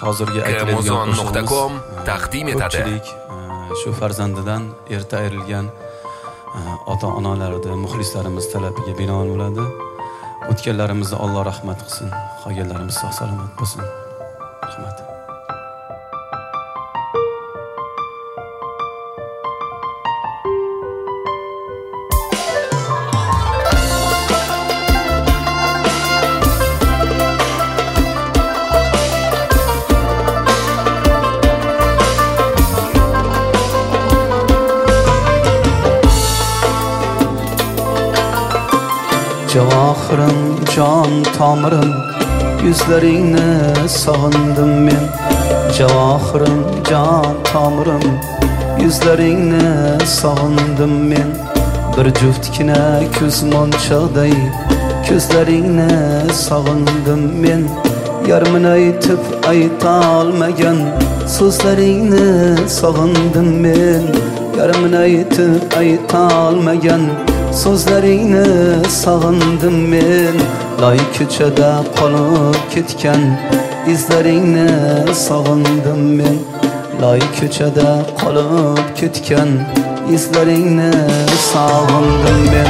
hozirgi aytiladigan Kmozon.com taqdim etadi. Ko'pchilik shu farzandidan erta ayrilgan ota-onalarning, muxlislarimiz talabiga binoan bo'ladi. O'tganlarimizni Alloh rahmat qilsin, qolganlarimiz sog' salomat bo'lsin. Rahmat. Javohirim, jon tomirim, yuzlaringni sog'indim men. Javohirim, jon tomirim, yuzlaringni sog'indim men. Bir juftgina ko'z monchoqday ko'zlaringni sog'indim men. Yarmini aytib ayta olmagan so'zlaringni sog'indim men. Yarmini aytib ayta olmagan so'zlaringni sog'indim men. Loy ko'chada qolib ketgan izlaringni sog'indim men. Loy ko'chada qolib ketgan izlaringni sog'indim men.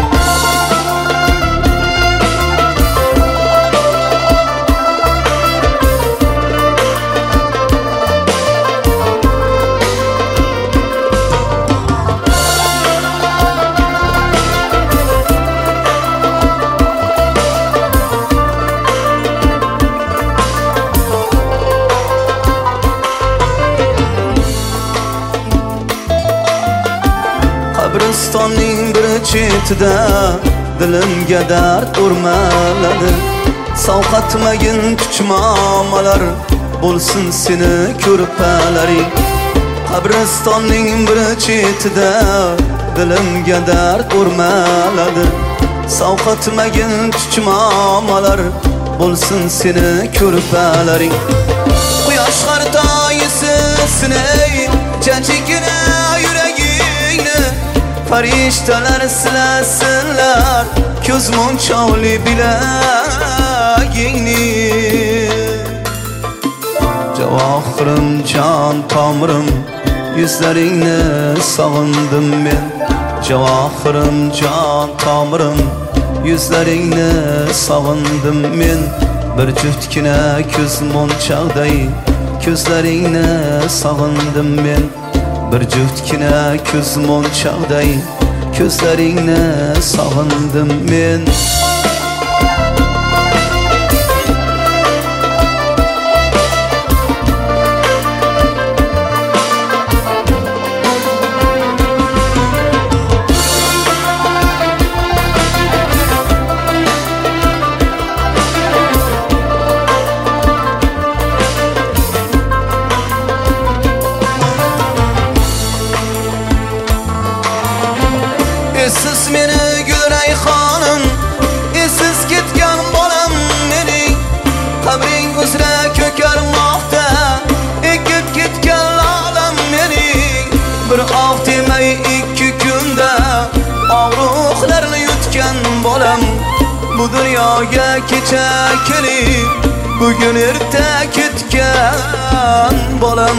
Qabristonning bir chetida dilimga dard o'rmaladi. Sovqatmagin kuchmomalar bo'lsin seni ko'rpalaring. Qabristonning bir chetida dilimga dard o'rmaladi. Sovqatmagin kuchmomalar bo'lsin seni ko'rpalaring. Quyosh qartoyisisin ey jajigina yuragingni. Farishtalar silasinlar ko'z monchoqli bilagingni. Javohirim, jon tomirim, yuzlaringni sog'indim men. Javohirim, jon tomirim, yuzlaringni sog'indim men. Bir juftgina ko'z monchoqday ko'zlaringni sog'indim men. Bir juftgina ko'z monchoqday ko'zlaringni sog'indim men. Esiz meni gul rayhonim, esiz ketgan bolam mening. Qabring uzra ko'karmoqda ekib ketgan lolam mening. Bir oh demay ikki kunda og'riqlarni yutgan bolam. Bu dunyoga kecha kelib bugun erta ketgan bolam.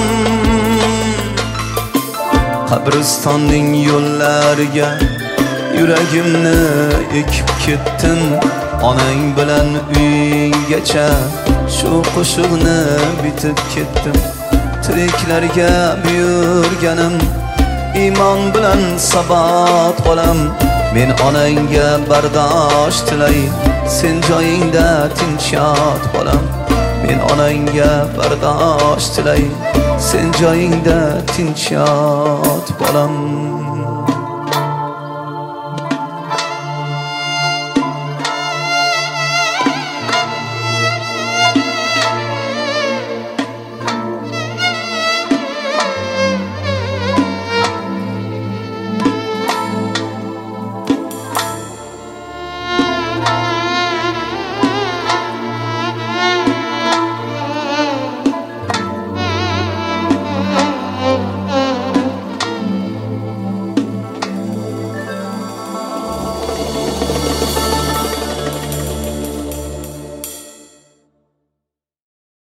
Qabristonning yo'llariga yuragimni ekib ketdim. Onang bilan uyinggacha shu qo'shiqni bitib ketdim. Tiriklarga buyurganim iymon bilan sabot bolam. Men onangga bardosh tilay, sen joyingda tinch yot bolam. Men onangga bardosh tilay, sen joyingda tinch yot bolam.